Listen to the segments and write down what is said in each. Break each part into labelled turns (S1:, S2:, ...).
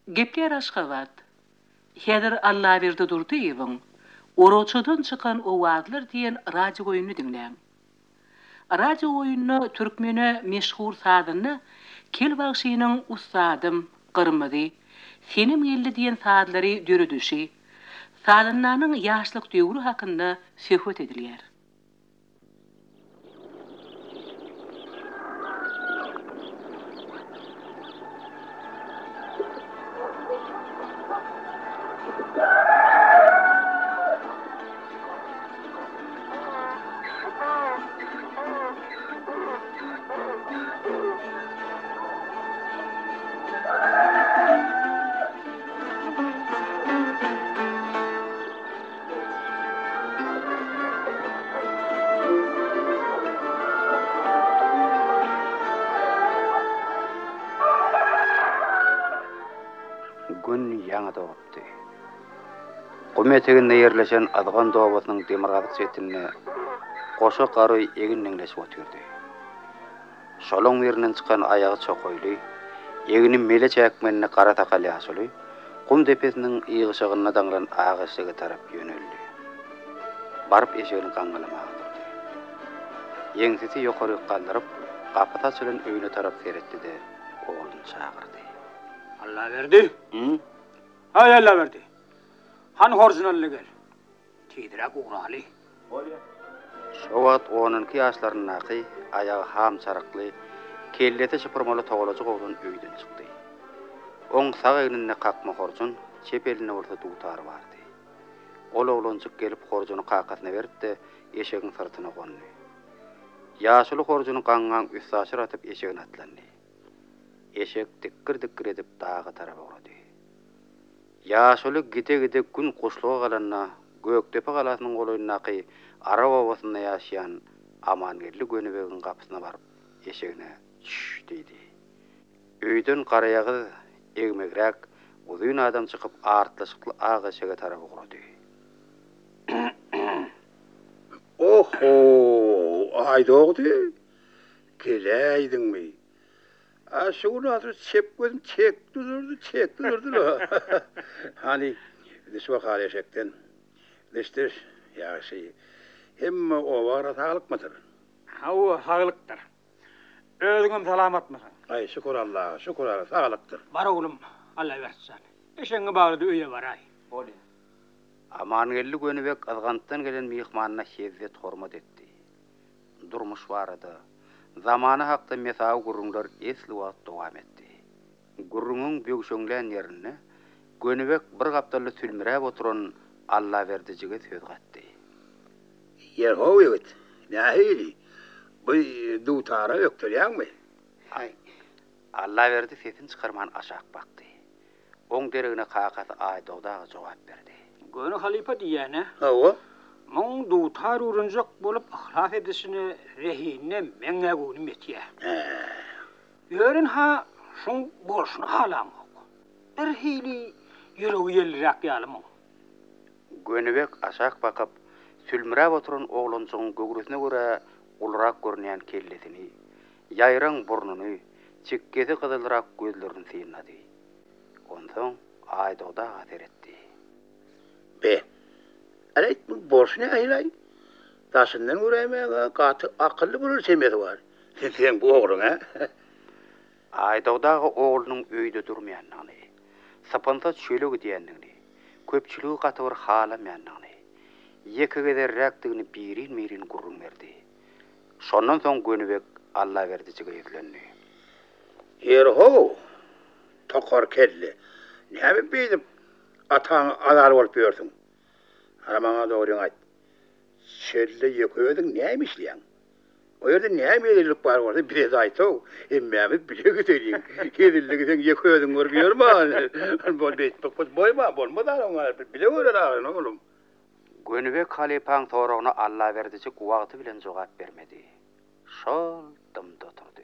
S1: Gepler aşgabat. Hedir Allah berdi durdy ýybyň. Oroçodan çykan o wagtlar diýen radio goýuny dinläň. Radio goýunyny türkmene meşhur sadyny Kelbagşynyň ustadym Gyrmyzy Senim geldi diýen sadlary döredüşi. Sadynlaryň ýaşlyk döwrü hakynda söhbet edilýär.
S2: Gün ýaňy dogupdy. Gum eteginde ýerleşen adgan dobasynyň demirgazyk setine goşa gary egin neňleşip otyrdy. Şolaň ýerinden çykan aýagy çokoýly, egini mele çäkmenine gara takal ýaşuly, gum depesiniň ýygyşygyna daňlan agyşyga tarap ýöneldi. Baryp eşigini gaňgalamaga durdy. Ýeňsisi ýokary galdyryp, gapy taşylan öýüne tarap seretdi-de ogluny çagyrdy.
S3: Allah verdi. Hay Allah verdi. Han orijinally gel. Tidirak uğraly.
S2: Şo wagt 12 ýaşlarynaky aýagy ham çarykly, kellete şypyrmaly togalaçy oglan öýden çykdy. Oň sag egnine kakma horjun çepeline orta dutar bardy. Ol oglançyk gelip horjuny kakatyna berdi, eşegiň sırtyna gondy. Ýaşuly horjuny gaňgan üstaşyr atyp eşegine atlandy. Eşek dikkir edip dağa taraba urady. Ýaşuly gide gün goşluğa galanna Göktepe galasynyň goloýundaky Arab obasynda ýaşaýan Amangelli Gönübegiň gapysyna baryp eşegine "Şş" diýdi. Öýden garaýagy egmegrek uzun adam çykyp artlaşykly agaşyga taraba urady.
S3: Oho, aýdogdy. Geleýdiňmi? Aşuğunu atır çep gözüm çekti durdu. Hani dişwa haleşekten. Diştir ya şey. Hem o vara sağlıkmıdır? Ha o sağlıktır. Özüňem salamatmysyň? Ay şükür Allah, sağlıktır. Bar oğlum, Allah versin. Eşeňe bagly öýe baray. Boli.
S2: Amangelli Gönübek azgantdan gelen mihmanyna şezzet hormat etdi. Durmuş barada. Zamana hakda mesaw gurrunlar esli wagt dowam etdi. Gurrunun bögşöňlen ýerine Gönübek bir gapdaly sülmirä oturan Allah berdijige söz gatdy.
S3: Yer hoýet. Nähili? Bu dutara ýokdurýarmy?
S2: Ay. Allah berdi sesin çykarman aşak bakdy. Oň deregine kakaty aýdogdaga jogap berdi.
S3: Gönü halifa diýene? Hawa. Mon dutar urunjak bolup ahlaf edisini rehinne meňe gönüm etýär. Ýören ha şoň bolşuny halam. Bir hili ýüregi ýelrak ýalym.
S2: Gönübek aşak bakıp sülmirä oturan oglanyň gögresine görä ulrak görnýän kellesini, ýaýraň burnuny, çekkesi gyzylrak gözlerini synady. Ondan aýdogdaga seretdi. Be Alayt bu borçny aýlay. Taşyndan görämäge gaty akylly bir semeti bar. Sen bu ogluň ha? Aýdogdagy oglunyň öýde durmaýanlygyny, sapanta çölegi diýendigini, köpçüligi gatyr halamýanlygyny, ýeke gederrekdigini birin gurrun berdi. Şondan soň Gönübek Allah berdijige ýüklendi. Erho, tokar kelle. Näme beýdip ataň alar bolup ýörsiň? Aramaňa dogry aýt. Şelle ýökediň näme işleýän? O ýerde näme edilip bar bolsa biraz aýtaw. Emmämi bile gidelim. Kedilligi sen ýökediň görmýärmi? Bol beýtmek boýma, bolmada oňar bile görer oğlum. Gönübek halipaň soragyna Allah berdijik wagty bilen jogap bermedi. Şol dymda oturdy.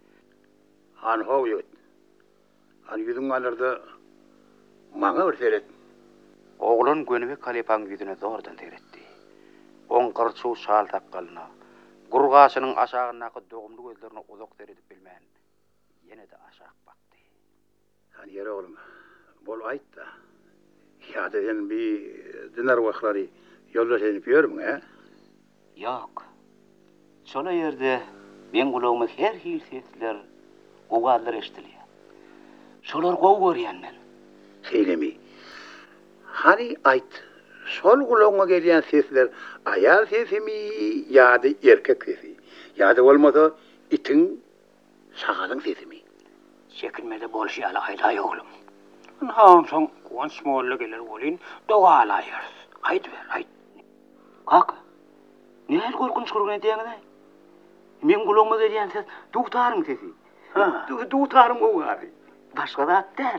S2: Han hoýut. Han ýüzüň alyrdy. Maňa bir seret. Oğlan Gönübek halipaň ýüzüne zordan seretdi. Oň gyrçy şal takkalyna, gurgaşynyň aşagynaky dogumly gözlerini uzak seredip bilmän. Ýene de aşak bakdy. Han ýere oğlum.
S3: bol aytda. Ýa-da sen bir dinar wagtlary ýolda senip ýörmüň, he?
S2: Yok. Şola yerde men gulağıma her hil sesler, oğazlar eşitiliyor. Şolar gow görýänmen.
S3: Seylemi. Hani ayt. Sol gulağına gelýän sesler ayal sesimi ýa-da erkek sesi? Ýa-da bolmasa itin, şagalyň sesimi?
S2: Çekilmede bolşýaly aýlaý oglum. Han soň kuwanç molla geler bolyn, dogalayar. Aýt ber, aýt. Kaka. Näme gorkunç gurgun diýäňde? Men gulağıma gelýän ses dugtaryň sesi.
S3: Ha.
S2: Dugtaryň owazy. Başga zat däl.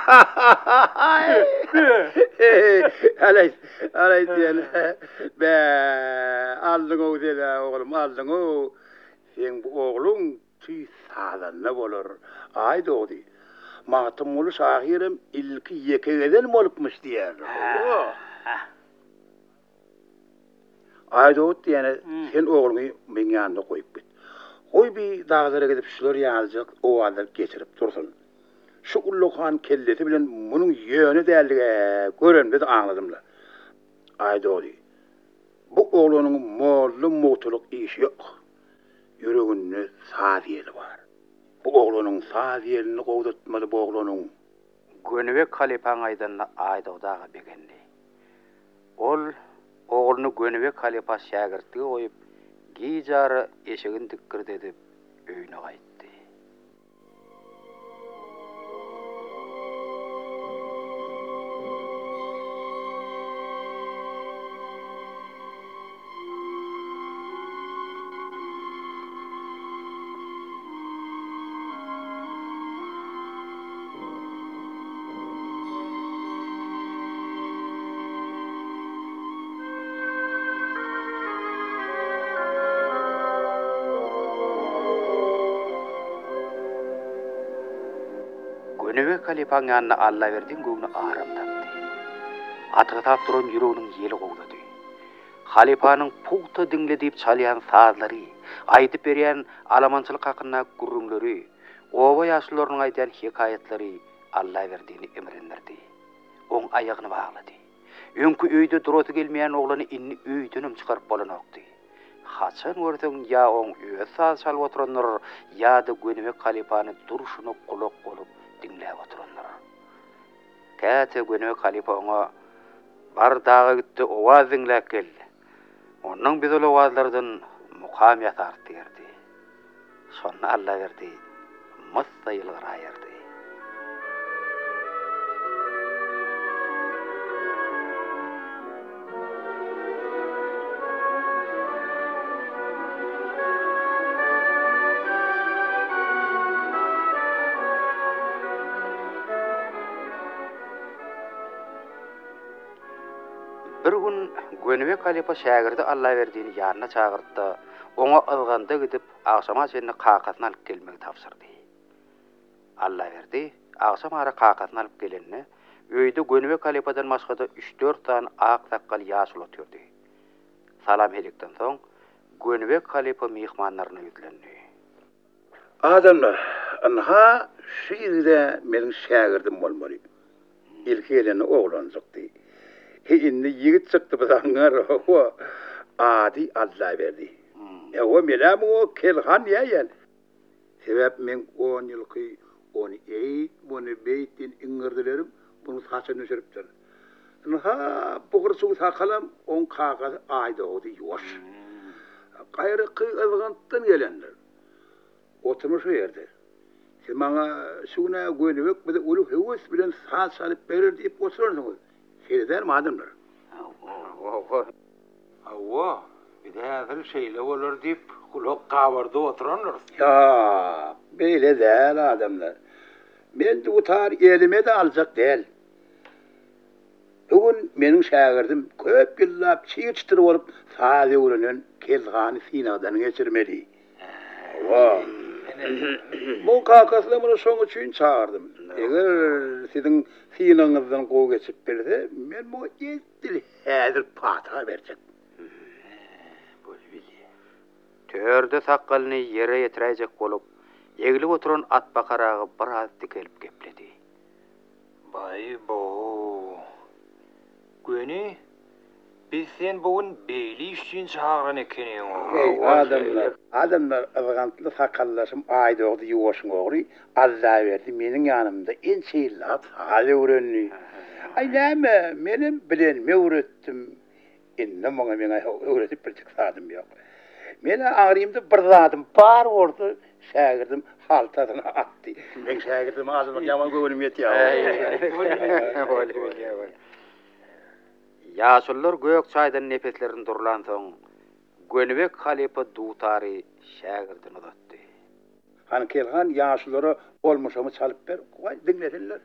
S3: Alay diýen. Be, aldyň o dele oglum, aldyň o. Sen bu ogluň tüý sağlanna bolar. Ay dogdy. Matym ulu şahirim ilki ýekegeden bolupmuş diýär. Ay dogdy diýene sen ogluňy men ýanynda goýup git. Oy bir dağlara gidip şular ýalyjak, owalar geçirip dursun. Şu ulluhan kellesi bilen munun ýöne däldige görenmedi anladymla. Ay dogdy. Bu oglanyň molly mutuluk işi ýok. Yüreginde saz ýeli bar. Bu oglanyň saz ýelini gowdatmady bu oglanyň.
S2: Gönübek Halipaň aýdanna aýdawdaga begendi. Ol ogluny Gönübek Halipa şägirtlige goýup, gijary eşigin dikkirde edip öýüne gaýtdy. Gönübek Halipaň ýanyna Alla berdiň göwüne aram tapdy. Atgatap duran ýüreginiň ýeli gowlady. Halipanyň puwta diňle diýip çalýan sazlary, aýdyp berýän alamançylyk hakynda gurrunlary, oba ýaşlarynyň aýdýan hikayatlary Alla berdiňi emrendirdi. Oň aýagyny baglady. Öňkü öýde duraty gelmeýän oglany inni öýdünüm çykaryp bolanokdy. Haçan görsеň ýa oň öýe saz çalyp oturanlar, ýa-da Gönübek Halipany duruşyny kulak bolup dinläp oturanlar. Käte Gönübek Halipa oňa bar daga gitdi, owaz dinläp kel. Onuň biz ol owazlardan mukamyat artyrdy. Şonu Alla berdi, massa ýylgyraýardy. Bir gün Gönübek Halipa şägirdi Alla berdiňi ýanyna çagyrtdy. Oňa ılganda gidip agşama seni kakasyna alyp gelmegi tapşyrdy. Alla berdi, agşam ara kakasyna alyp gelenni öýde Gönübek Halipadan başga 3-4 tane ak sakkal ýaşul otyrdy. Salam helikden soň Gönübek Halipa mihmanlaryna ýüzlendi.
S3: Adamlar, anha şu ýerde meniň şägirdim bolmaly. İlki geleni oglanjakdy. Indi yigit çykdy bizaňar, adi Alla berdi. O melam o kelhan ýaýan. Sebäp men 10 ýylky onu eýit, bunu beýtin iňirdilerim, bunu saçan öşüripdir. Ha, bugursuň sakalam on kagaz aýdawdy ýoş. Gaýry kıýgylgantdan gelenler. Oturmuş ýerde. Sen maňa şuna Gönübek bize uly hewes bilen saç salyp berer diýip oturarsyňyz. Şeýler madamlar.
S4: Awwa, bir häzir şeýle bolar diýip kulak gabarda oturanlar.
S3: Ya, beýle däl adamlar. Men tutar elime de aljak däl. Bugün meniň şägirdim köp ýyllap çiýçtir bolup, sazy öwrenen Kelgany Sinadan geçirmeli. Awwa. Bu kakasla bunu şoň üçin çağırdım. Eger siziň finaňyzdan gowy geçip berse, men bu ýetdil häzir pata berjek.
S2: Törde sakkalyny ýere ýetiräjek bolup, egilip oturan at bakaragy bir az dikelip gepledi.
S4: Ba, Ay bu. Güni biz sen bugün beyli işçin çağıran ekeni o.
S3: Ey adamlar ılgantlı sakallaşım aydoğdu yuvaşın oğri Allah verdi menin yanımda en şeylat hali öğrenli. Ay näme menim bilenme öğrettim. Inne bana mena öğretip bir çıksadım yok. Mena ağrıyımda bir zadım bar ordu şagirdim haltadına attı. Ben şagirdim ağzıma yaman göğünüm yetiyor.
S2: Yaşullar gök çaydan nefeslerini durulan soň Gönübek halipa duutary şagirdini uzatdy.
S3: Hani kelhan yaşlılara olmuşamı çalıp ber, vay dinlesinler.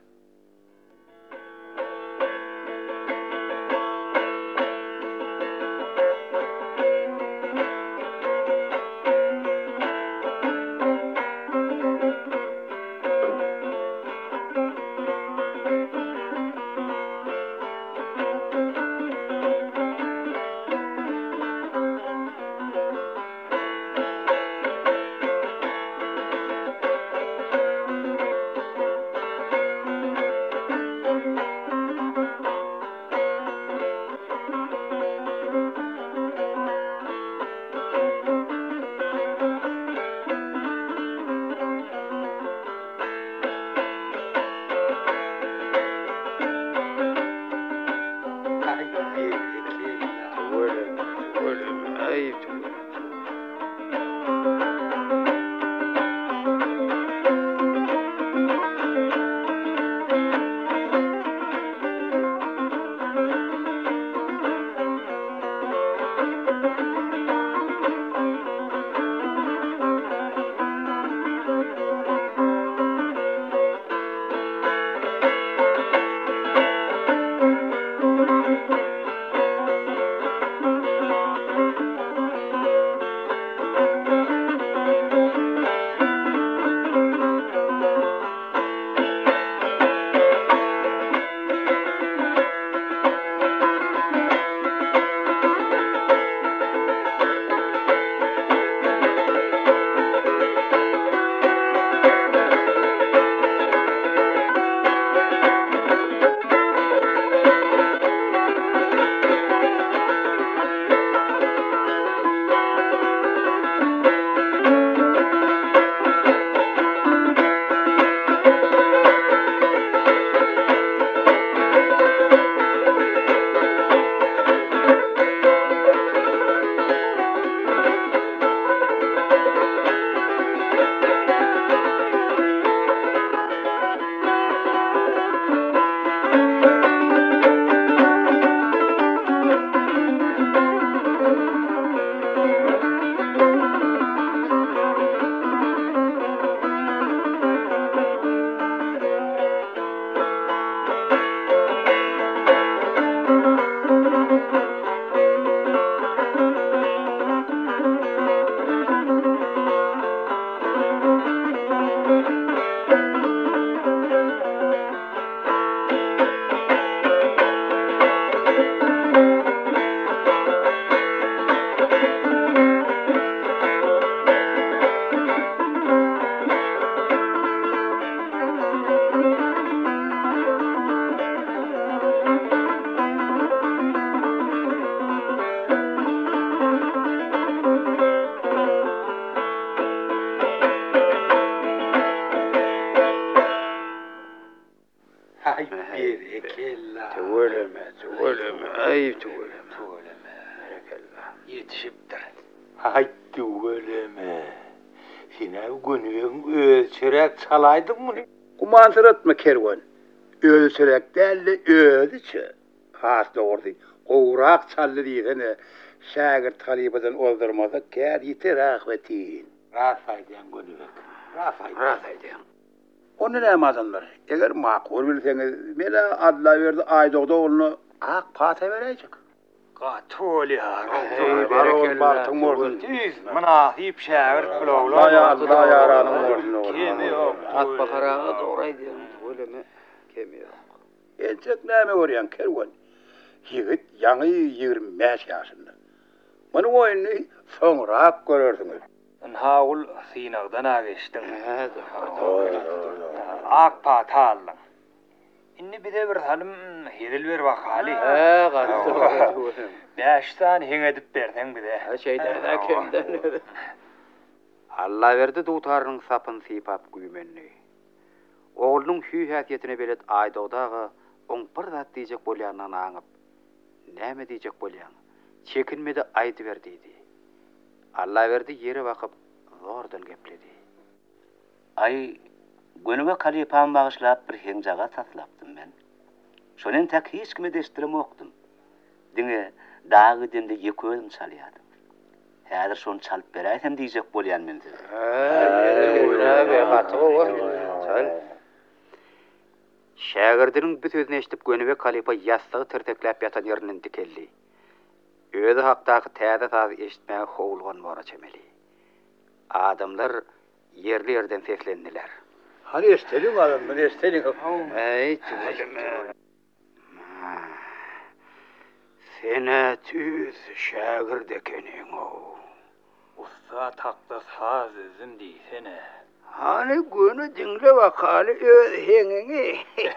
S4: Yetişipdir. Haydi öleme. Sine Gönübek'in ölçerek çalaydın mı?
S3: Kumantıratma kervan. Ölsürek derli öldüçü. Hasta ordu. Oğrak çallı diyene şagir talibadan oldurmada kâr yeter ahvetin.
S4: Rafaydan Gönübek. Rafaydan.
S3: Onu ne mazanlar? Eğer makul bilseniz, mene Allah verdi aydoğda onu ak pata verecek.
S4: Katoli ha.
S3: Var ol baktın ordun.
S4: Mana hip şagir bulawlar.
S3: Allah yaranın ordun.
S4: Kimi yok.
S2: At bakarağı doğraydı. Öleme kemi yok.
S3: Elçek näme görýän kerwan? Yigit ýaňy 25 ýaşynda. Muny oýuny soňrak görerdiňiz.
S4: Haul sinagdan ageştin. Ak patallan. Inni bize bir salım hedil ver bak hali.
S3: Gattı.
S4: 5 tane hen edip berden bize.
S3: Şeyden kimden?
S2: Allah verdi dutarının sapın sipap güymenni. Oğlunun hü hasiyetine belet aydodağı on bir zat diyecek bolyandan aňyp. Näme diyecek bolyan? Çekinmedi aydı verdiydi. Allah verdi yere bakıp zordan gepledi.
S5: Ay, gönüge kalipam bağışlap bir henjaga saslapdym ben. Şonen tak hiç kime deştiremokdym. Diňe dağı demde ýeki özüm çalýardym. Häzir şonu çalyp beräsem diýjek bolýan men size.
S2: Şägirdiniň bu sözüni eşitip gönübe kalipa ýassagy tertekläp ýatan ýerinden dikeldi. Özi hakdaky täze saz eşitmäge howulgan bora çemeli. Adamlar yerli yerden seslendiler.
S3: Hani estelin adam, ben estelin.
S2: Ey Sene tüz şagird ekeniň o.
S4: Usta takda saz özüm diýsene.
S3: Hani günü dinle bakalı öz hengini.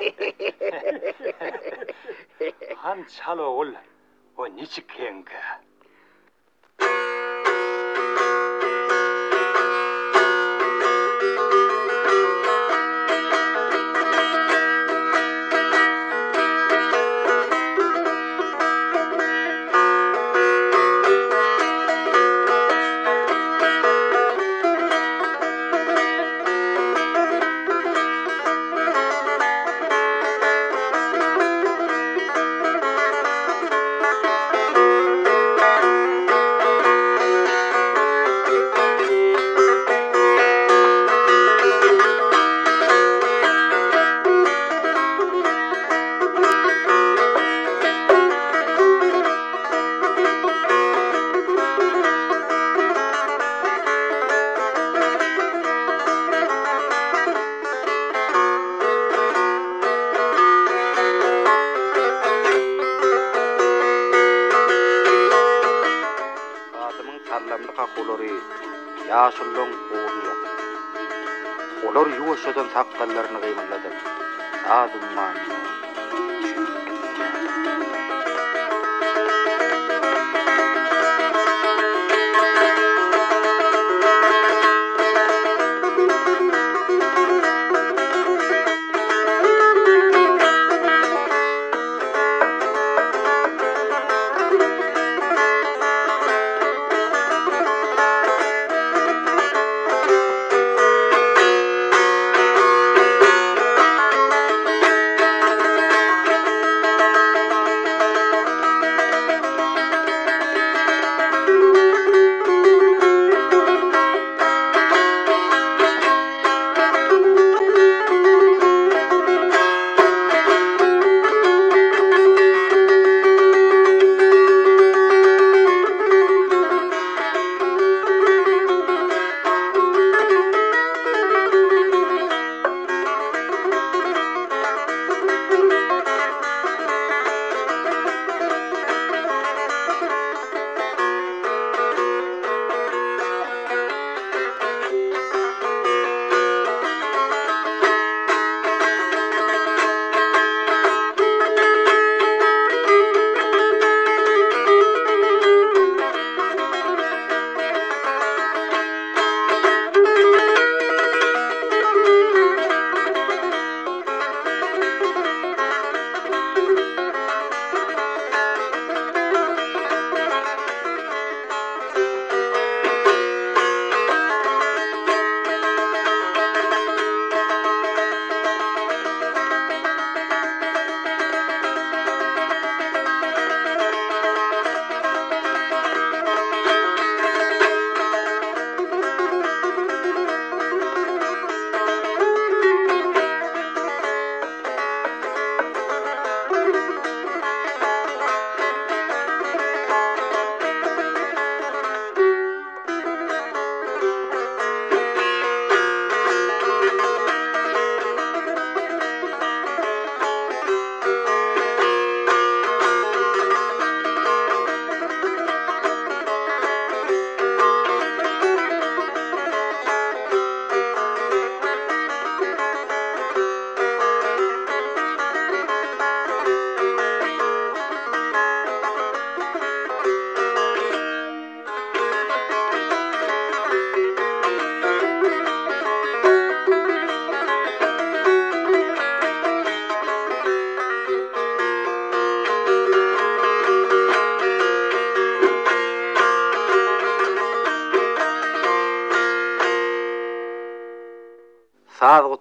S4: Han çal oğul. O niçik henke?
S2: sallamly kakulary ýaşylyň gowy. Olar ýuwaşadan saqqallaryny gymylady. Adymman.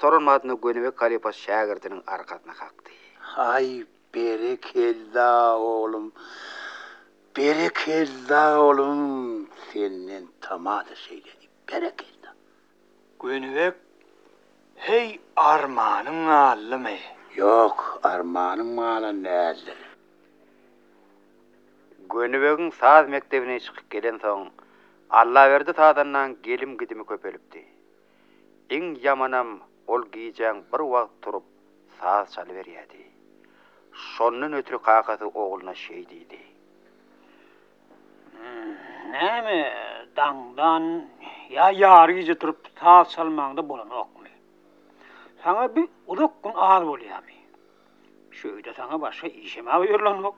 S2: oturulmadyny Gönübek Kalipos şagirdiniň arkasyna kakdy.
S3: Ay berekella oğlum. Berekella oğlum. Senden tamada söyledi. Berekella.
S4: Gönübek, hey armanın allımy.
S3: Yok, armanın mala näzdir.
S2: Gönübegin saz mektebine çıkıp gelen soň Allah berdi tadandan gelim gidimi köpelipdi. Iň yamanam ol giýjäň bir wagt turup saz çalyberýärdi. Şondan ötürü kakasy oğluna şey diýdi.
S6: Näme daňdan ya ýaryjy turup saz çalmaňda bolanokmy? Sana bir uzak gün az bolýarmy. Şöýde sana başga işime ýörlenok.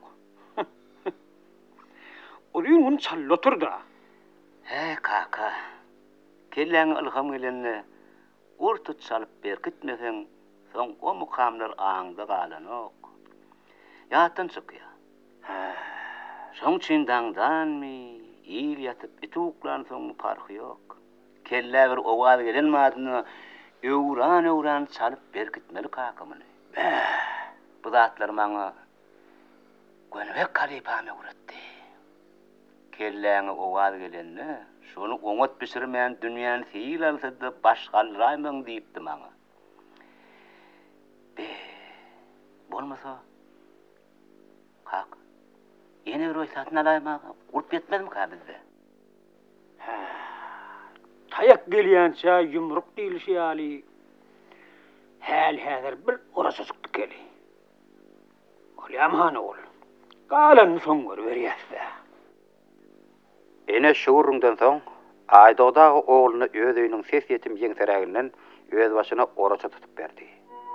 S6: Olyň onu çallotur da.
S5: He kaka. Kelläň ilham gelende urtut çalıp berkitmesen soň o mukamlar aňda galanok. Ýatdan çykýar. Soň çindaňdanmy, ýyl ýatyp ituklan soň farky ýok. Kelle bir owal gelen madyny öwran çalıp berkitmeli kakamyny. Bu zatlar maňa Gönübek Kalipamy uratdy. Kelläňe owal gelende şonu oňat pişirmän dünýäni seyil alsada başgalraýmyň diýipdi maňa. Bolmasa kak. Ýene bir oýsatyn alaýmaga urup ýetmezmi ka bizde?
S6: Tayak gelýänçe yumruk diýilşi ýaly. Häzir bir oraçyk geli. Olýam ol. Galan soň berýärse.
S2: Ene şuurundan soň Aýdogdagy oğluny öz öýüniň ses ýetim ýeňseräginden öz başyna oraça tutup berdi.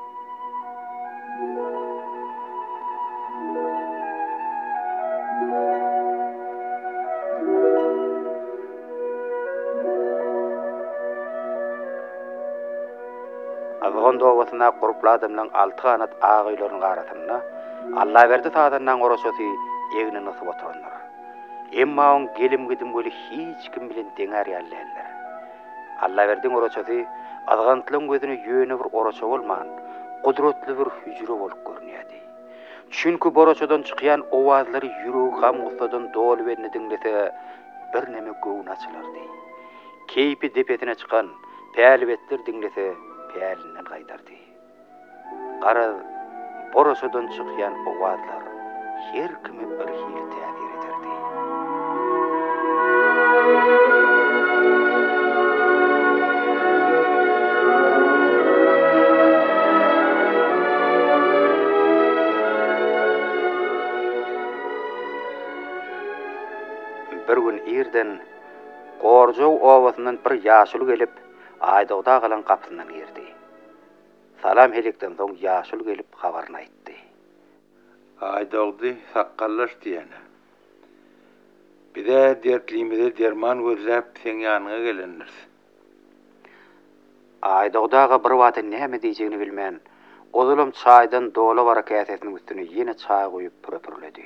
S2: Azgon dowasyna gurupladymlaň 6 kanat agylaryň garasyna Allah berdi tadandan oraçasy egini nysyp oturanlar. Emma on gelim gidim böyle hiç kim bilen deňär ýalylar. Allah berdiň oraçasy azgantlyň gözüne ýöne bir oraça bolman, gudratly bir hüjre bolup görünýärdi. Çünki boroçadan çykýan owazlary ýüregi gam gusadan dol berni diňlese bir neme göwün açylardy. Keypi depetine çykan päälbetler diňlese pälinden gaýdardy. Gara boroçadan çykýan owazlar her kimi bir hil täsir ederdi. Bir gün irden Gorjow owasyndan bir ýaşul gelip Aýdogda galan kapysynyň girdi. Salam helikden soň ýaşul gelip habaryny aýtdy.
S3: Aýdogdy sakkallaş diýene. Bide dertliğimize derman gözläp sen ýanyňa gelenler.
S2: Aýdogdaga bir wagty näme diýjegini bilmän, ozulam çaýdan dola bara käsesiniň üstüne ýene çaý goýup pürpürledi.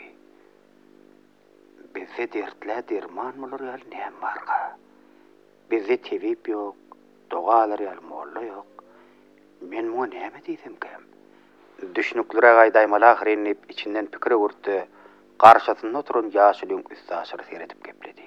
S2: Bizde dertler derman bolar ýaly näme barga? Bizde tebip ýok, dogalar ýaly molla ýok. Men muňa näme diýsem kem? Düşnüklere gaýdaýmaly ahirennip içinden pikir gurtdy. Garşasynda oturan ýaşulyň üstaşyry seredip gepledi.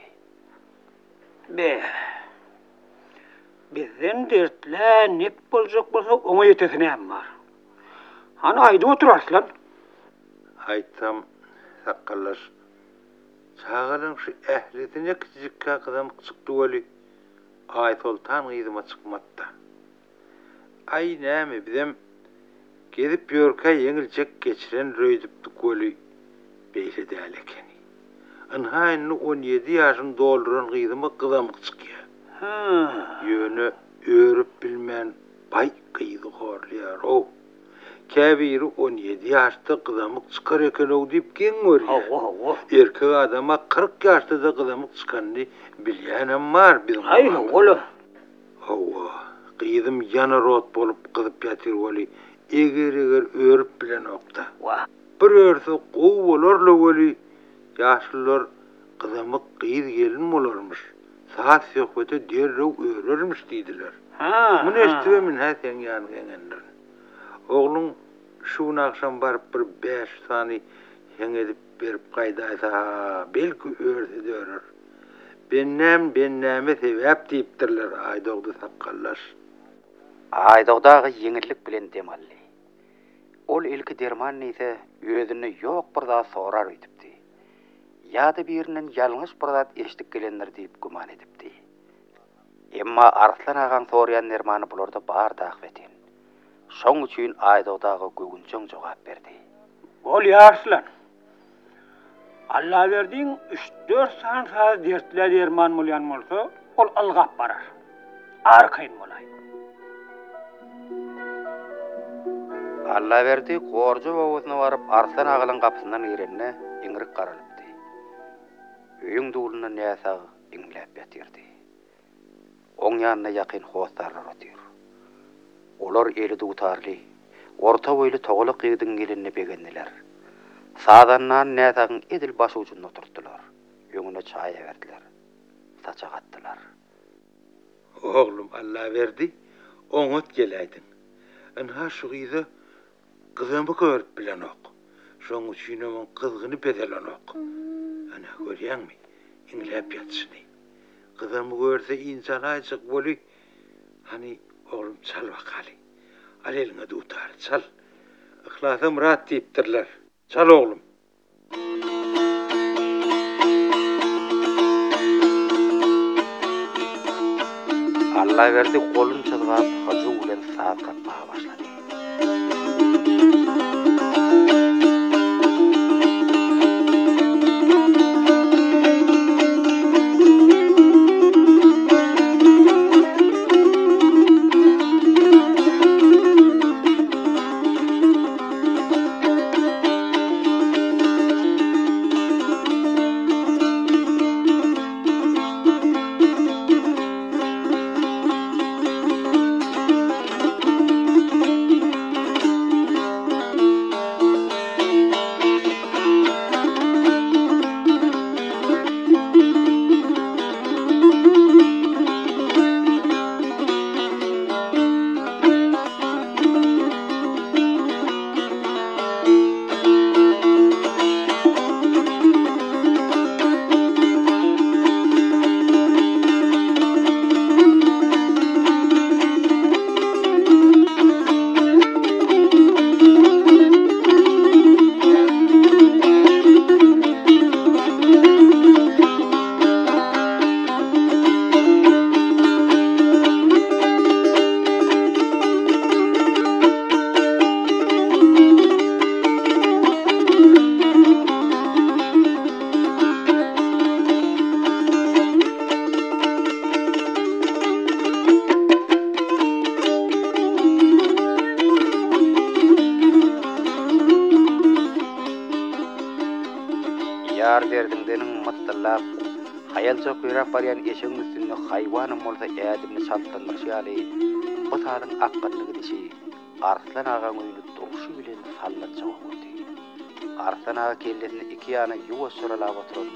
S6: Bizden dertler nep boljak bolsa oňa ýetesinem bar. Hana aýda oturarslan.
S3: Aýtsam sakkallaş. Çağalyň şu ähletine kiçikkä kızam çykdy boli. Aý Sultan gyzyma çykmatda. Ay näme bizem gedip ýörkä ýeňiljek geçiren röýdipdik boli. Beýle däl ekeni. Anhaýny 17 ýaşyny dolduran gyzyma kızam çykýar. Ýöne örüp bilmän bay gyzy horlýar o. Käbiri 17 ýaşda kızamyk çykar ekeni diýip geň görýär. Erkek adama 40 ýaşda da kızamyk çykany bilýänem bar bizim.
S6: Ay ola.
S3: Hawa, gyzym ýana rot bolup gyzyp ýatyr boli. Eger örüp bilen okda. Bir örse gow bolarly boli. Ýaşlylar kızamyk gyz gelin bolarmyş. Saat söhbeti derrew örermiş diýdiler.
S6: Ha.
S3: Bunu eşitmemin ha sen yani genendir. Oğlun şuun akşam barıp bir 5 sani hen edip berip qaydaysa belki örse dörür. Bennäme sebäp diýipdirler aýdogdy sakkallar.
S2: Aýdogdagy yeňillik bilen demalli. Ol ilki derman ise özüni ýok bir zat sorar öýdipdi. Ýa-da birinin ýalňyş bir zat eşdik gelenler diýip guman edipdi. Emma Arslan agaň sorýan dermany bularda bar dagweten. Şoň üçin aýdogdagy gögünçeň jogap berdi.
S6: Ol ýarslan. Allah verdiň 3-4 saat dertler derman bolýan bolsa, ol algap barar. Arkayn bolay.
S2: Allah verdi, gorja bowusyna baryp Arslan agalyň gapysyndan girenine iňrik garalypdy. Öýüň duluna näsa iňläp ýatyrdy. Oň ýanyna ýakyn hostarlar otyr. Olar eli dutarly, orta boýly togaly gyýdyň gelenine begendiler. Sağdandan näsagyň edil başı ucunda oturtdylar. Öňüne çaýa berdiler. Saça gatdylar.
S3: Oğlum Allah verdi, oňat geleýdiň. Anha şu gyýdy gyzymy görüp bilen ok. Şoň üçin men kızgyny bedelen ok. Ana görýärmi? Iňläp ýatsyny. Gyzymy görse insan aýjyk boly. Hani oğlum çal bakaly. Al eliňe dutar, çal. Ihlasym rahat diýipdirler. Çal oğlum.
S2: Allah verdi, golun çylgap hajy bilen saat gatmaga başlady. Yar derdingdenin mıttallap, hayal çok yürek baryan eşeğin üstünde hayvanın bolsa ädimni çaltandırşýaly, bu taryň akkanlygy dişi, Arslan agaň öýünü duruşy bilen sallat jogap berdi. Arslan aga kellesini iki ýanyna ýuwa sürelap oturup,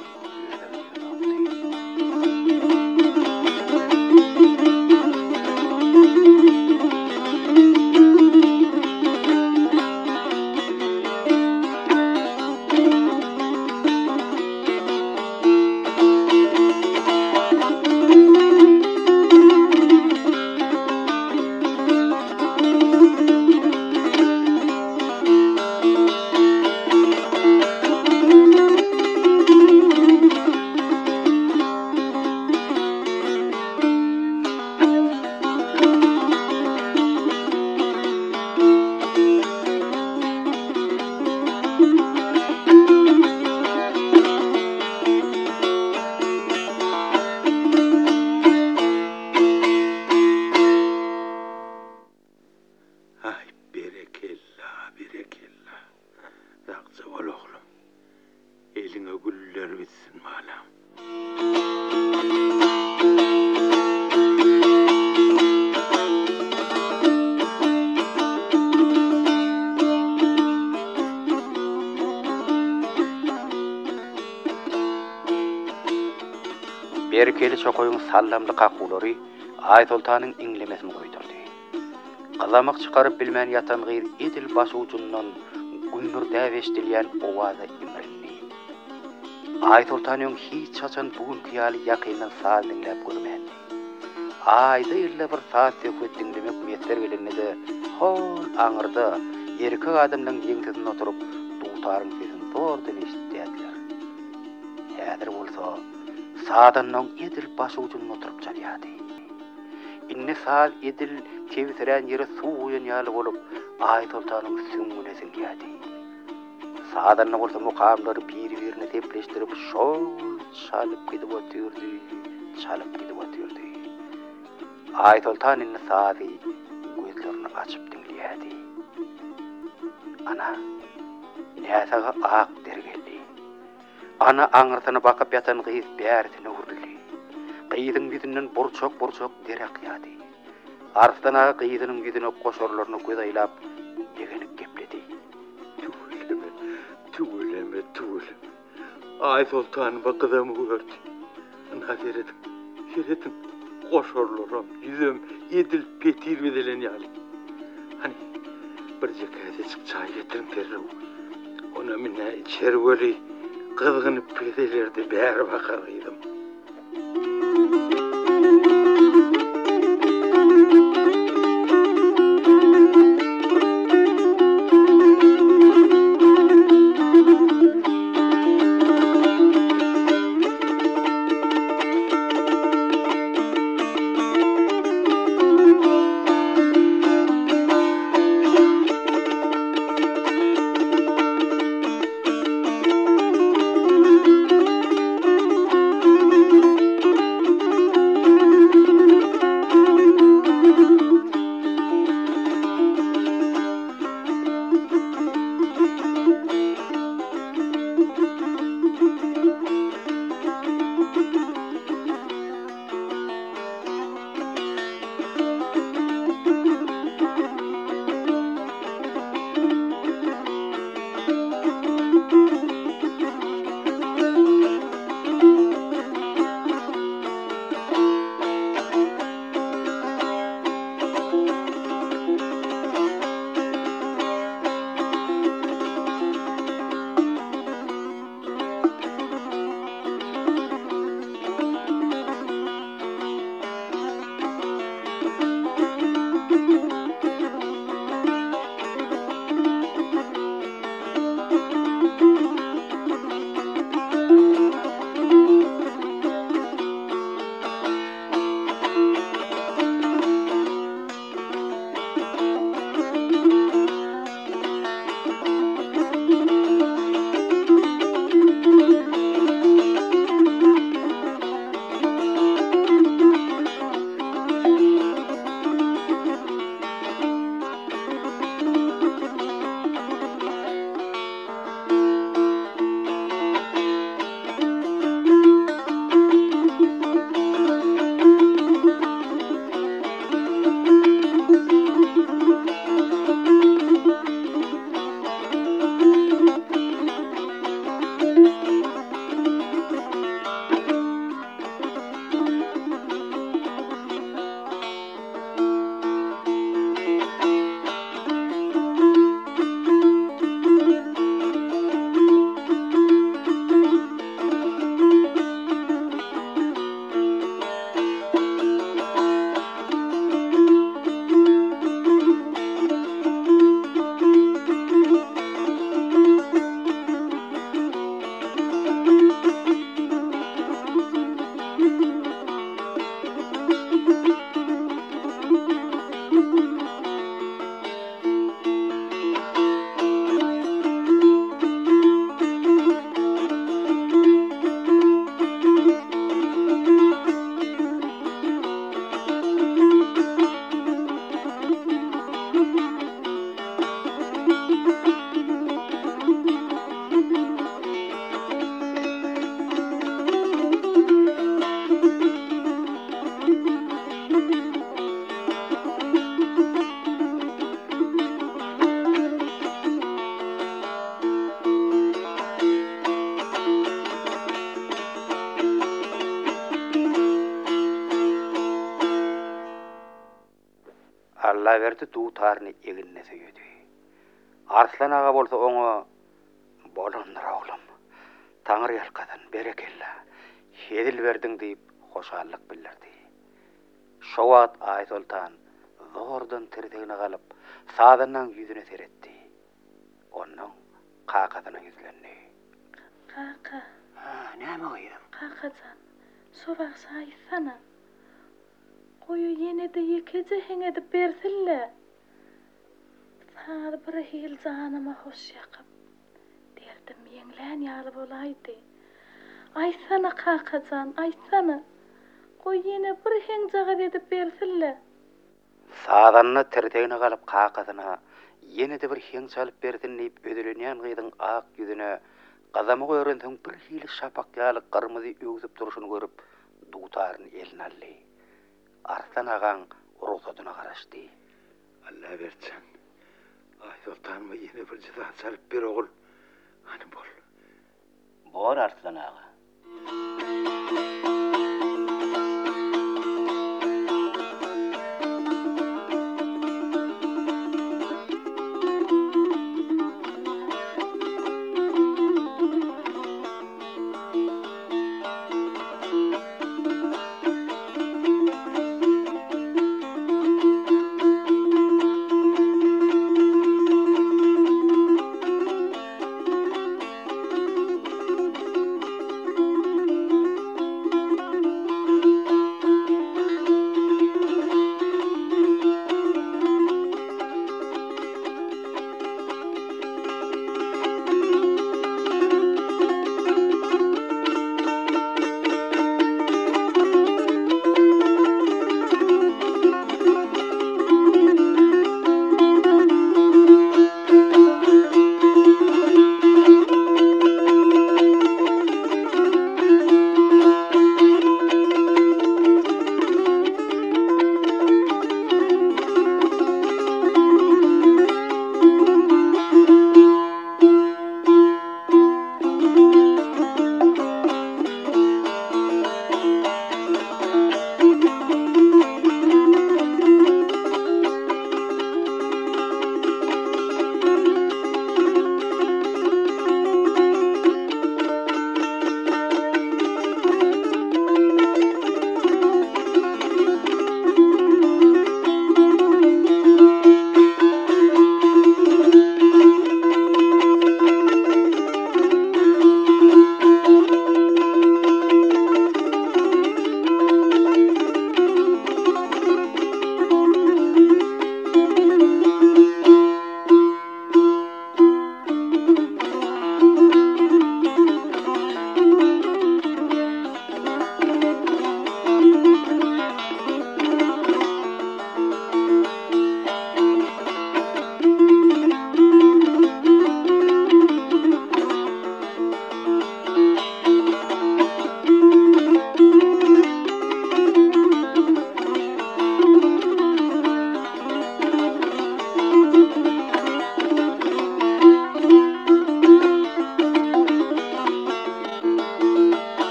S2: eliňe güller bitsin malam. Berkeli çokoyun sallamly kakulary Aytoltanyň iňlemesini goýdurdy. Galamak çykaryp bilmän ýatan gyr edil baş ucundan günnür däweşdilýän owaza imrenni. Aytoltanyň hiç çaçan bugün ýaly ýakynyň saz dinläp görmändi. Ayda ýylla bir saat söhbetdiň demek metler geleninde hol aňyrda erkek adamlaryň ýeňsizin oturup dugtaryň sesini zordan eşitdiler. Häzir bolsa sadanyň edil baş ucundan oturup çalýardy. Inne saz edil tewsiren ýeri suwuýan ýaly bolup Aytoltanyň süňüne sinýärdi. Sadanyň bolsa mukamlary bir-birine tepleşdirip şol çalyp gidip otyrdy, çalyp gidip otyrdy. Aytoltan inne sazy gözlerini açyp dinleýärdi. Ana, näsaga ak dergeldi. Ana aňyrtyna bakyp ýatan gyz bärdine urildi. Gyzyň ýüzünden burçak derek ýady. Arsydan gyzynyň ýüzüne goşorlaryny göz aýlap degenip gepledi.
S3: Tuğuleme. Aytoltan bakydamy gördü. Ana seredim. Goşorlaram, yüzüm edilip getirmedilen ýaly. Hani bir jekede çyk çay getirin terrew. Ona mine içeri böli kızgınıp pedelerdi bäri bakar gyzym.
S2: Allah verdi dutarını eginne söýedi. Arslan ağa bolsa oňa "Bolanlar oglum. Taňyr ýalkadan berekella. Hedil berdiň" diýip hoşallyk bildirdi. Şo wagt Aý Sultan zordan tirdigine galyp sadandan ýüzüne seretdi. Onuň qaqadyna ýüzlendi.
S7: Kaka,
S6: Näme goýdum?
S7: kakacan, sorak saýsana. Goýu ýene-de ýekece heň edip bersille. Sar bir hil janyma hoş ýakyp. Derdim ýeňlän ýaly bolaýdy. Aýsana kakacan, aýsana. Goý ýene bir heň jagap edip bersille.
S2: Sadanna tirdigine galyp qaqadyna ýene-de bir heň çalyp berdin diýip ödülenýän gyýdyň ak ýüzüne gazamy goýrandyň bir hili şapak ýaly gyrmyzy öwgüp duruşyny görüp dugtaryny eline aldy. Arslan agaň ruhsatyna garaşdy.
S3: Allah berçen. Ay Sultanma ýene bir jyda çalyp ber ogul. Hani bol.
S5: Bor Arslan ağa.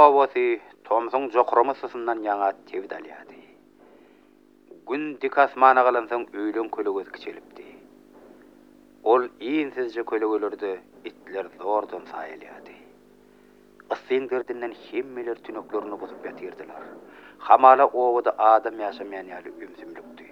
S2: obosy Tomsoň jokramasysyndan ýaňa tebdalýady. Gün dik asmana galansaň öýlen kölegi kiçelipdi. Ol iýinsizje kölegelerde itler zordan saýylýady. Ysyn gerdinden hemmeler tüneklerini bozup ýatyrdylar. Hamala owada adam ýaşamaýan ýaly ümsümlükdi.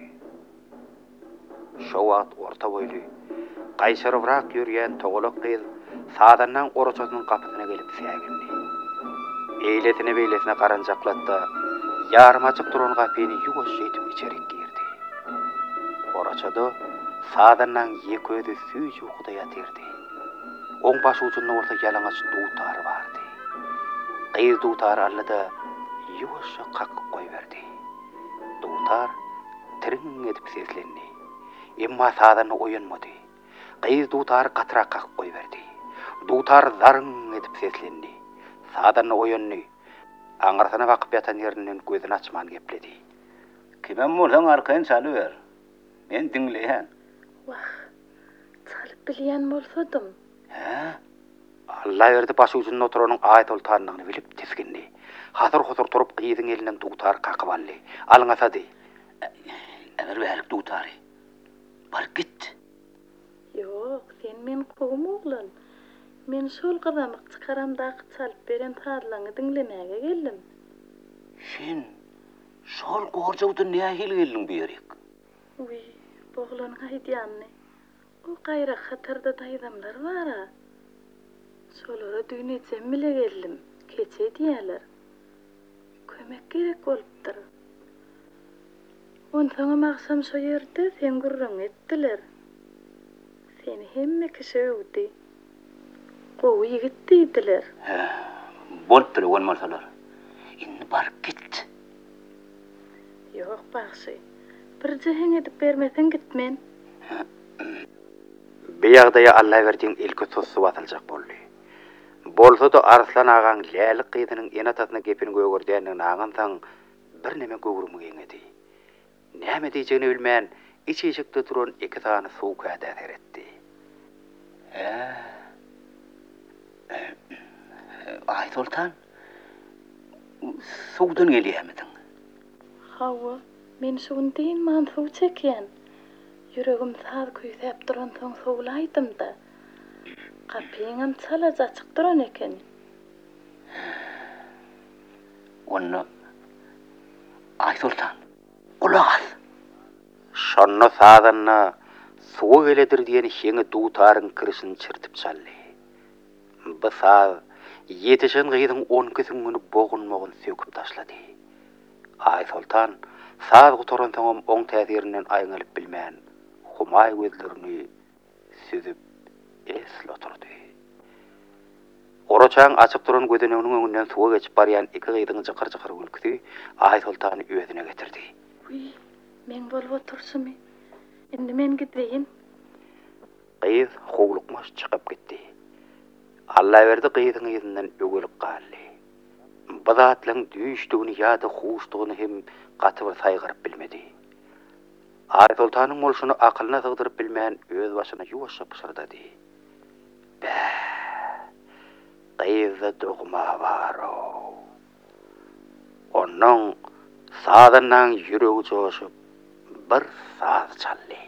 S2: Şo wagt orta boýly, gaýşarybrak ýürgen togolak gyz sadandan oroçasynyň gapysyna gelip sägindi. Eýletine beýlesine garanjaklatda ýarym açyk duran gapyny ýuwaşça etip içerik girdi. Oroçada sadandan ýeközi süýji ukyda ýatyrdy. Oň baş ucunda orta ýalaňaç dutar bardy. Gyz dutar allyda ýuwaşça qakyp goýberdi. Dutar tiriň edip seslendi. Emma sadan oýanmady. Gyz dutar gatra qakyp goýberdi. Dutar zaryn edip seslendi. Sadan oýanny. Aňyrsana bakyp ýatan ýerinden gözüni açman gepledi.
S5: Kimem bolsaň arkaýyn çalyber. Men diňleýän.
S7: Wah, çalyp bilýän bolsadym.
S2: Allah berdi baş ucunda oturanyň aýat oltanyny bilip tisgindi. Hazır turup gyzyň elinden dutar qakyp aldy. Alyňasady.
S5: Eger berip dutary. Bar git.
S7: Ýok, sen men gowum oglan. Men şol gadamyk çykaramdaky çalyp beren tadlaňy diňlemäge geldim.
S5: Sen şol gorjawdy näme gelgeldiň berek?
S7: Uy, boglan gaýdýanny. O gaýra hatarda daýdamlar bara. Şolara düýnejem bile geldim. Keçe diýerler. Kömek gerek bolupdyr. Ontaňa maksam şo ýerde sen gurrun etdiler. Seni hemme kişi öwdi. Gowy ýigit diýdiler.
S5: Bolupdyr bolmasalar. Indi bar git.
S7: Ýok bagşy. Bir jehen edip bermesen gitmen.
S2: Beýagdaýa Allah berdiň ilki tossy watyljak boldy. Bolsa da Arslan agaň lälik gyzynyň enatasyna gepini gögürdäniň naňansaň bir neme gögürmegeni. Näme diýjegini bilmän, içeşikde duran iki tane suw käde eretdi.
S5: Ay Sultan. Suwdan gelýärmidiň?
S7: Hawa, men şuň diýin man suw çekýän. Yüregim saz küýsep duran soň sowlaýdym da. Kapyňam çala açyk duran eken.
S5: Onu Ay Sultan. Kulak.
S2: Şonno sadanna suw geledir diýen şeňi dutaryň kirişini çirtip çaldy. Bu saz ýetişen gyzyň 12 süňini bogunmagyny söküp taşlady. Ay Sultan saz gutoran soň oň täsirinden aýňylyp bilmän Humay gözlerini süzüp esle oturdy. Oroçaň açyk duran gödeneginiň öňünden suwa geçip barýan iki gyzyň jykar-jykar gülküsi Ay Sultany öýüne getirdi.
S7: Uy, men bolup otursumy. Indi men gitmeýin.
S2: Gyz howlukmaş çykyp gitdi. Allah berdi gyzyň ýüzünden ögelip galdy. Bu zatlaň düýüşdigini ýa-da huşdygyny hem gaty bir saýgyryp bilmedi. Ay Sultanyň bolşuny akylyna sygdyryp bilmän öz başyna ýuwaşça pysyrdy. Gyzy dogma baro. Onuň sadandan ýüregi joşup bir saz çaldy.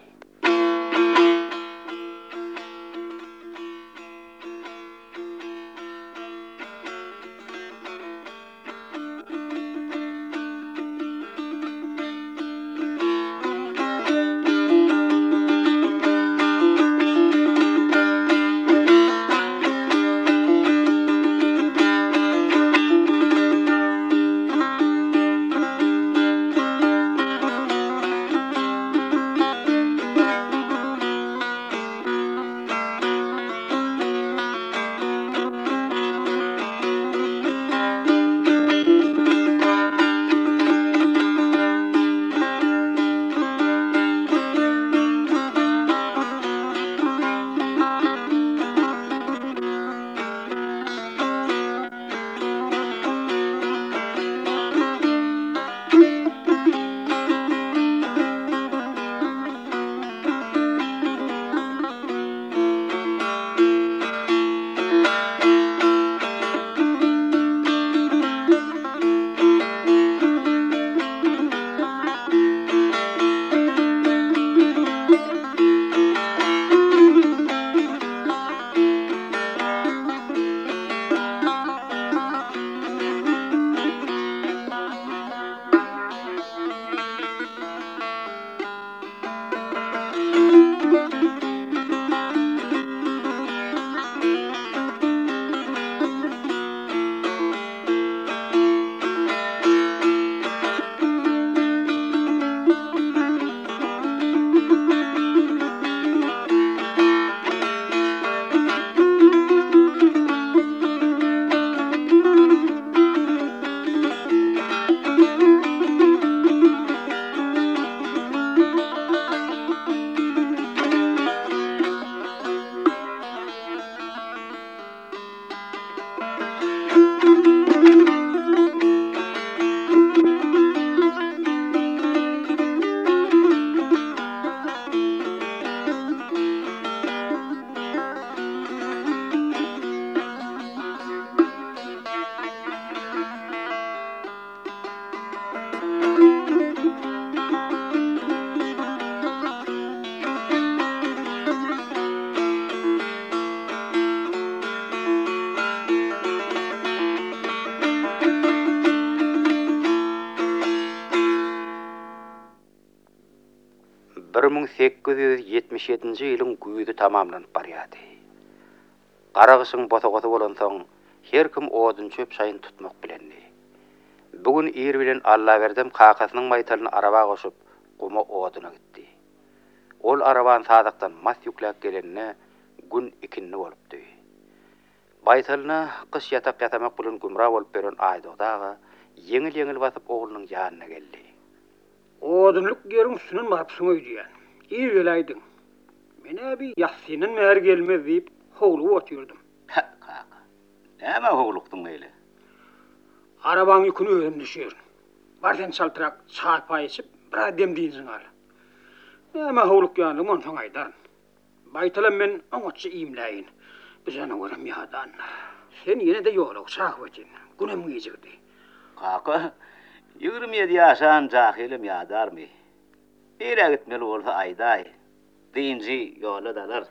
S2: 1877 ýylyň güýdi tamamlanyp barýady. Garagyşyň botagoty bolan soň her kim odun çöp şaýyn tutmak bilenni. Bugün ir bilen Allah berdem kakasynyň maýtalyny araba goşup guma oduna gitdi. Ol araban sadaktan mas ýükläp gelenne gün ikinni bolupdy. Baytalyna kış yatak yatamak bilen gümra bolup beren aýdogdaga yeňil basyp oglunyň ýanyna geldi.
S6: Odunluk yerin üstünden marpsın öýdüýän. İyi gelaýdyň. Mene bir ýasynyň mer gelmez diýip howlu otýurdum.
S5: Kaka. Näme howlukdyň meýle?
S6: Arabaň ýüküni öýüm düşýär. Bardan çaltyrak çarpay içip bir dem diýinsiň al. Näme howluk ýanyny monsoň aýdaryn. Baytalam men oňatça iýimläýin. Biz ana görem ýadan. Sen ýene de ýolak çakyp etin. Günem giýjirdi.
S5: Kaka. 27 ýaşan jahylim ýadarmy? Ere gitmeli bolsa aýdaý. Diňji ýola dalar.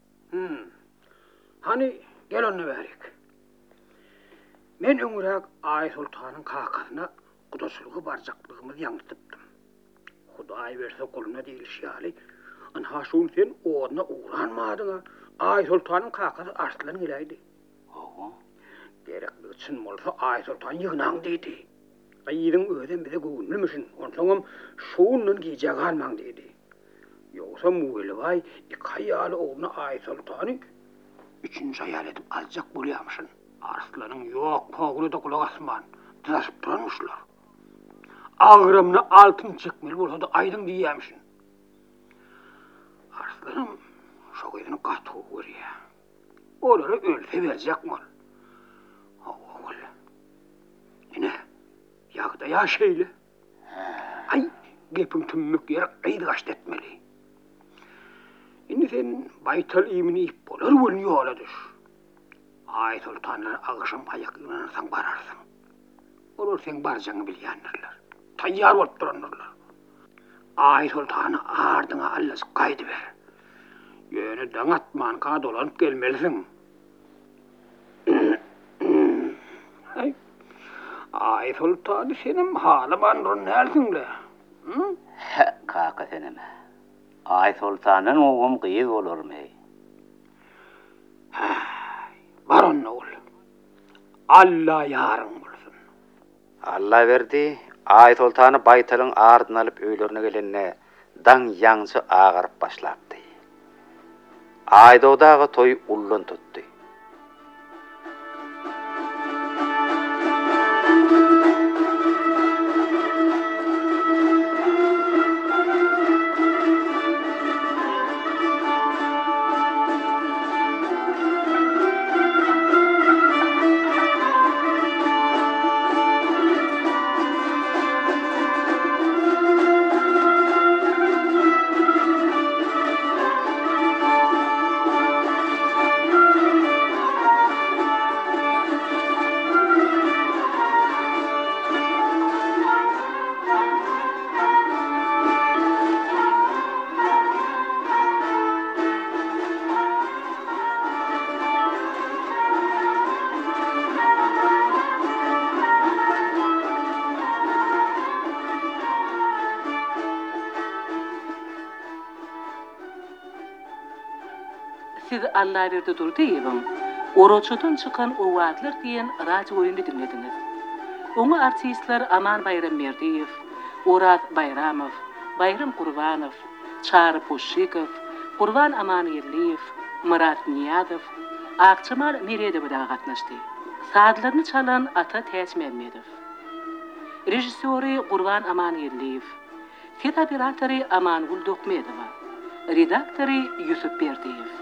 S6: Hani gel onu berik. Men öňürek Aý Sultanyň kakasyna gudaşlygy barjaklygymyzy ýaňytypdym. Hudaý berse guluna diýilýär. Anha şol sen ona uğranmadyňa Aý Sultanyň kakasy arslan gelýdi.
S5: Oho.
S6: Gerekli üçin bolsa Aý Sultan ýygnaň diýdi. Aýyryň öýden bize göwnülmüşin, onsoňam şuundan giýjek almaň diýdi. Ýogsa muýlybaý iki ýaly ogna Aý Sultany üçinji aýal edip aljak bolýarmyşyn. Arslanyň ýok pogly da kulak asman, tıraşyp durmuşlar. Ağrymny altyn çekmeli bolsa da aýdyň diýýärmişin. Arslanım şo gyzyny gaty görýär. Olary ölse berjekmi? Oğul. Ine ýagda ýaşaýly. Ay, gepim tümmük ýer aýdy gaşt etmeli. Indi sen baytal iýmini ip bolar bolýan ýola düş. Aý Sultanlar agyşam aýakyna saň bararsyň. Olar sen barjaňy bilýänler. Taýýar bolup duranlar. Aý Sultany ardyňa allas gaýdy ber. Ýöne daňatman ka dolanyp gelmelisin. Aý Sultany senem halaman nälersiňle?
S5: Kaka seneme. Aý Sultanyň ogum gyýy bolarmy?
S6: Baron ol. Allah ýaryň bolsun.
S2: Allah berdi, Aý Sultany baytalyň ardyna alyp öýlerine gelenne daň ýaňçy agyryp başlapdy. Aýdogdagy toý ullun tutdy.
S1: Siz Allah berdi dur diýibim. Oroçodan çykan owatlar diýen radio oýuny dinlediňiz. Oňa artistler Aman Bayramberdiýew, Oraz Bayramow, Bayram Gurbanow, Çary Poşşikow, Gurban Amanyýerliýew, Murat Niýazow, Akçamal Meredow da gatnaşdy. Sadlaryny çalan Ata Täç Mehmedow. Rejissöri Gurban Amanyýerliýew. Set operatory Amangul Dokmedowa. Redaktory Ýusup Berdiýew.